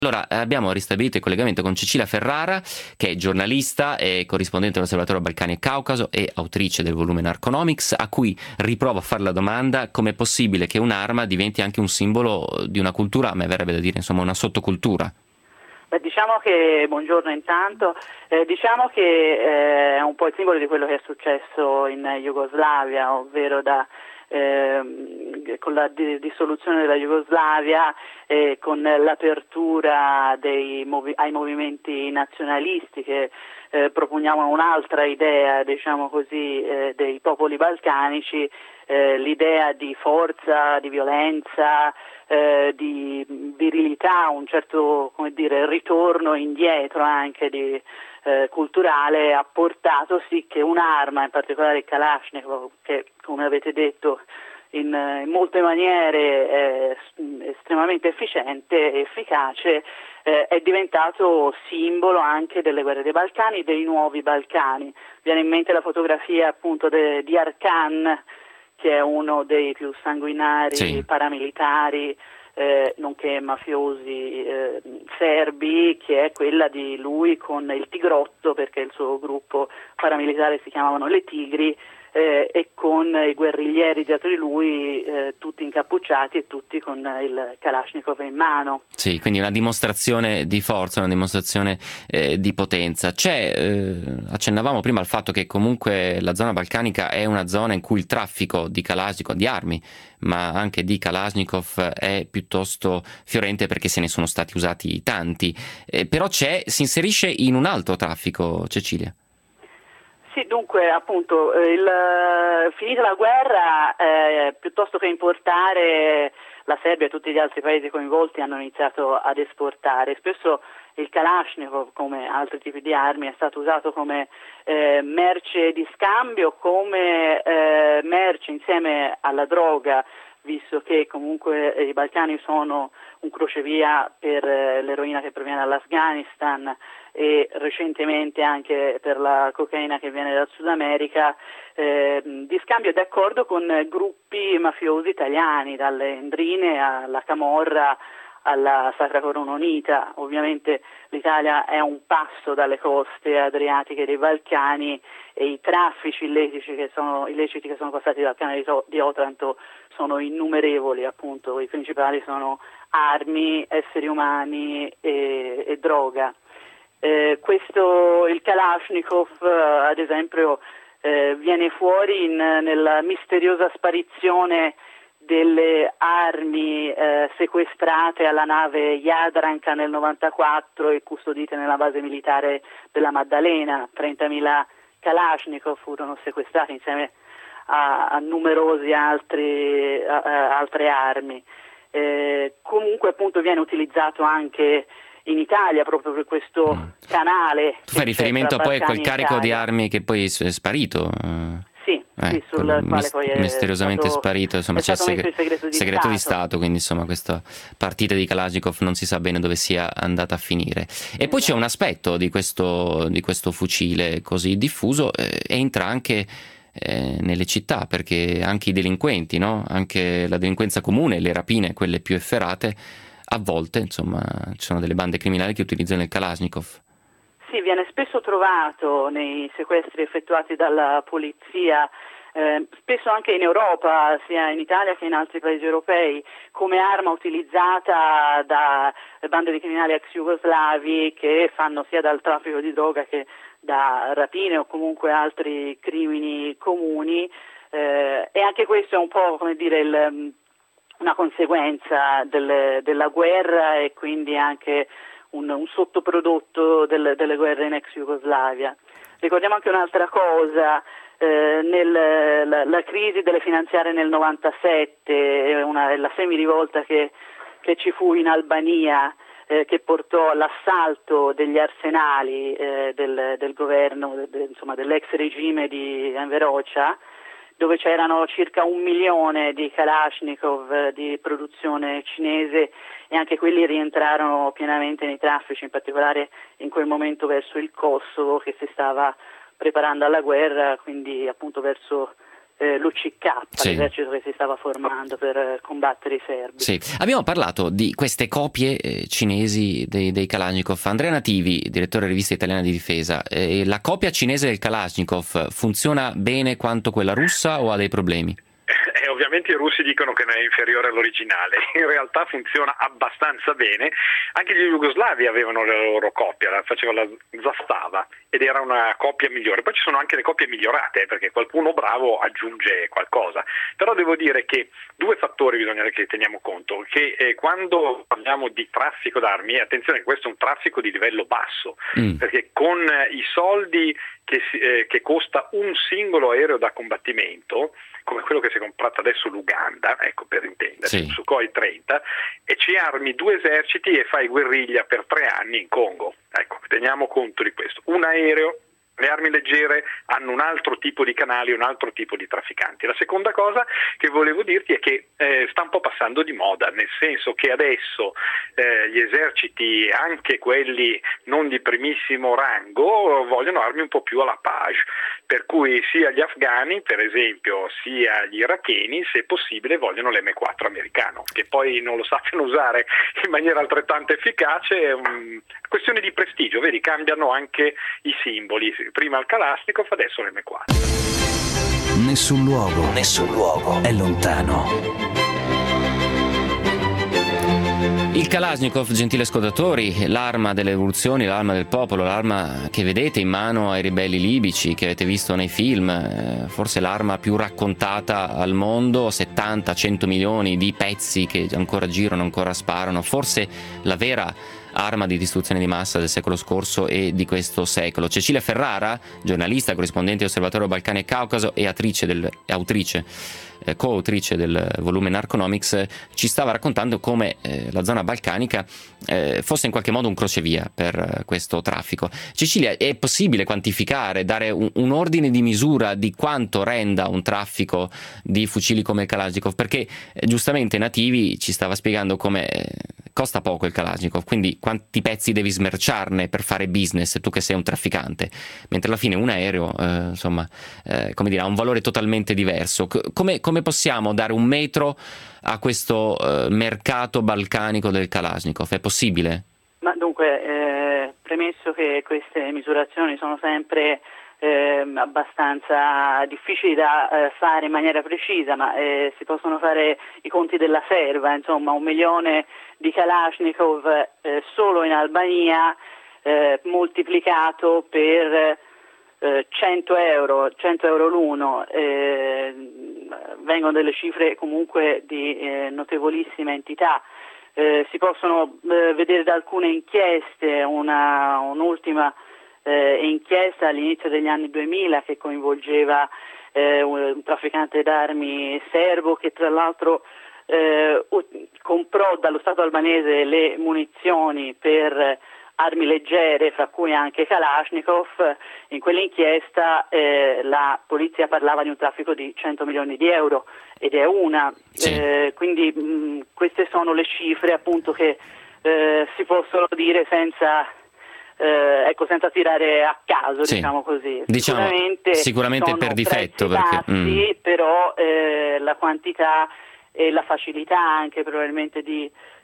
Allora, abbiamo ristabilito il collegamento con Cecilia Ferrara, che è giornalista e corrispondente dell'Osservatorio Balcani e Caucaso e autrice del volume Narconomics, a cui riprovo a fare la domanda: com'è possibile che un'arma diventi anche un simbolo di una cultura, a me verrebbe da dire, insomma, una sottocultura? Beh, diciamo che, buongiorno intanto, diciamo che è un po' il simbolo di quello che è successo in Jugoslavia, ovvero con la dissoluzione della Jugoslavia e con l'apertura ai movimenti nazionalisti che proponiamo un'altra idea, diciamo così, dei popoli balcanici, l'idea di forza, di violenza, di virilità, un certo, come dire, ritorno indietro anche culturale ha portato sì che un'arma, in particolare il Kalashnikov, che come avete detto in molte maniere è estremamente efficiente e efficace, è diventato simbolo anche delle guerre dei Balcani, dei nuovi Balcani. Viene in mente la fotografia appunto di Arkan, che è uno dei più sanguinari Sì. paramilitari, nonché mafiosi serbi, che è quella di lui con il Tigrotto, perché il suo gruppo paramilitare si chiamavano le Tigri, e con i guerriglieri dietro di lui, tutti incappucciati e tutti con il Kalashnikov in mano. Sì, quindi una dimostrazione di forza, una dimostrazione di potenza. Accennavamo prima al fatto che comunque la zona balcanica è una zona in cui il traffico di Kalashnikov, di armi, ma anche di Kalashnikov è piuttosto fiorente perché se ne sono stati usati tanti. Però si inserisce in un altro traffico, Cecilia. Sì, dunque appunto finita la guerra, piuttosto che importare, la Serbia e tutti gli altri paesi coinvolti hanno iniziato ad esportare. Spesso il Kalashnikov, come altri tipi di armi, è stato usato come merce di scambio, come merce insieme alla droga, visto che comunque i Balcani sono un crocevia per l'eroina che proviene dall'Afghanistan e recentemente anche per la cocaina che viene dal Sud America, di scambio e d'accordo con gruppi mafiosi italiani, dalle Endrine alla Camorra alla Sacra Corona Unita. Ovviamente l'Italia è un passo dalle coste adriatiche dei Balcani e i traffici illeciti che sono passati dal canale di Otranto sono innumerevoli, appunto i principali sono armi, esseri umani e droga. Il Kalashnikov, ad esempio, viene fuori nella misteriosa sparizione delle armi sequestrate alla nave Jadranka nel 94 e custodite nella base militare della Maddalena. 30.000 Kalashnikov furono sequestrati insieme a numerosi altre armi. Comunque appunto viene utilizzato anche in Italia proprio per questo canale. Tu fai riferimento poi a quel carico di armi che poi è sparito? Sì, sul quale poi misteriosamente sparito, insomma, è stato messo il segreto di Stato, quindi insomma questa partita di Kalashnikov non si sa bene dove sia andata a finire. E poi c'è un aspetto di questo fucile così diffuso, entra anche nelle città, perché anche i delinquenti, no? Anche la delinquenza comune, le rapine, quelle più efferate, a volte, insomma, ci sono delle bande criminali che utilizzano il Kalashnikov. Sì, viene spesso trovato nei sequestri effettuati dalla polizia, spesso anche in Europa, sia in Italia che in altri paesi europei, come arma utilizzata da bande di criminali ex jugoslavi che fanno sia dal traffico di droga che da rapine o comunque altri crimini comuni, e anche questo è un po', come dire, una conseguenza della guerra e quindi anche un sottoprodotto delle guerre in ex Jugoslavia. Ricordiamo anche un'altra cosa, la crisi delle finanziarie nel 97, la semirivolta che ci fu in Albania, che portò all'assalto degli arsenali del governo, insomma dell'ex regime di Enver Hoxha, dove c'erano circa 1 milione di Kalashnikov di produzione cinese, e anche quelli rientrarono pienamente nei traffici, in particolare in quel momento verso il Kosovo che si stava preparando alla guerra, quindi appunto verso l'UCK, sì, l'esercito che si stava formando per combattere i serbi. Sì. Abbiamo parlato di queste copie cinesi dei Kalashnikov. Andrea Nativi, direttore rivista italiana di difesa, la copia cinese del Kalashnikov funziona bene quanto quella russa o ha dei problemi? Ovviamente i russi dicono che non è inferiore all'originale, in realtà funziona abbastanza bene. Anche gli jugoslavi avevano la loro copia, la faceva la Zastava ed era una copia migliore. Poi ci sono anche le copie migliorate, perché qualcuno bravo aggiunge qualcosa. Però devo dire che due fattori bisogna che teniamo conto, che quando parliamo di traffico d'armi, attenzione, questo è un traffico di livello basso, perché con i soldi che costa un singolo aereo da combattimento, come quello che si è comprato adesso l'Uganda, ecco, per intenderci, sì, Sukhoi 30, e ci armi 2 eserciti e fai guerriglia per 3 anni in Congo. Ecco, teniamo conto di questo. Un aereo, le armi leggere hanno un altro tipo di canali, un altro tipo di trafficanti. La seconda cosa che volevo dirti è che sta un po' passando di moda, nel senso che adesso gli eserciti, anche quelli non di primissimo rango, vogliono armi un po' più alla page, per cui sia gli afghani, per esempio, sia gli iracheni, se possibile, vogliono l'M4 americano, che poi non lo sappiano usare in maniera altrettanto efficace. È questione di prestigio, vedi, cambiano anche i simboli. Prima il Kalashnikov, adesso l'M4. Nessun luogo è lontano. Il Kalashnikov, gentili ascoltatori, l'arma delle rivoluzioni, l'arma del popolo, l'arma che vedete in mano ai ribelli libici, che avete visto nei film, forse l'arma più raccontata al mondo, 70-100 milioni di pezzi che ancora girano, ancora sparano, forse la vera arma di distruzione di massa del secolo scorso e di questo secolo. Cecilia Ferrara, giornalista, corrispondente Osservatorio Balcani e Caucaso e coautrice del volume Narconomics, ci stava raccontando come la zona balcanica fosse in qualche modo un crocevia per questo traffico. Cecilia, è possibile quantificare, dare un ordine di misura di quanto renda un traffico di fucili come il Kalashnikov? Perché giustamente Nativi ci stava spiegando come costa poco il Kalashnikov, quindi quanti pezzi devi smerciarne per fare business tu che sei un trafficante, mentre alla fine un aereo come dire, ha un valore totalmente diverso. Come possiamo dare un metro a questo mercato balcanico del Kalashnikov? È possibile? Ma dunque, premesso che queste misurazioni sono sempre abbastanza difficili da fare in maniera precisa, ma si possono fare i conti della serva, insomma 1 milione di Kalashnikov solo in Albania moltiplicato per 100 euro l'uno, vengono delle cifre comunque di notevolissima entità. Si possono vedere da alcune inchieste, un'ultima inchiesta all'inizio degli anni 2000 che coinvolgeva un trafficante d'armi serbo che tra l'altro comprò dallo Stato albanese le munizioni per armi leggere, fra cui anche Kalashnikov. In quell'inchiesta la polizia parlava di un traffico di 100 milioni di euro ed è una. Sì. Quindi queste sono le cifre appunto che si possono dire senza tirare a caso, sì, diciamo così. Sicuramente per difetto, però la quantità e la facilità anche probabilmente di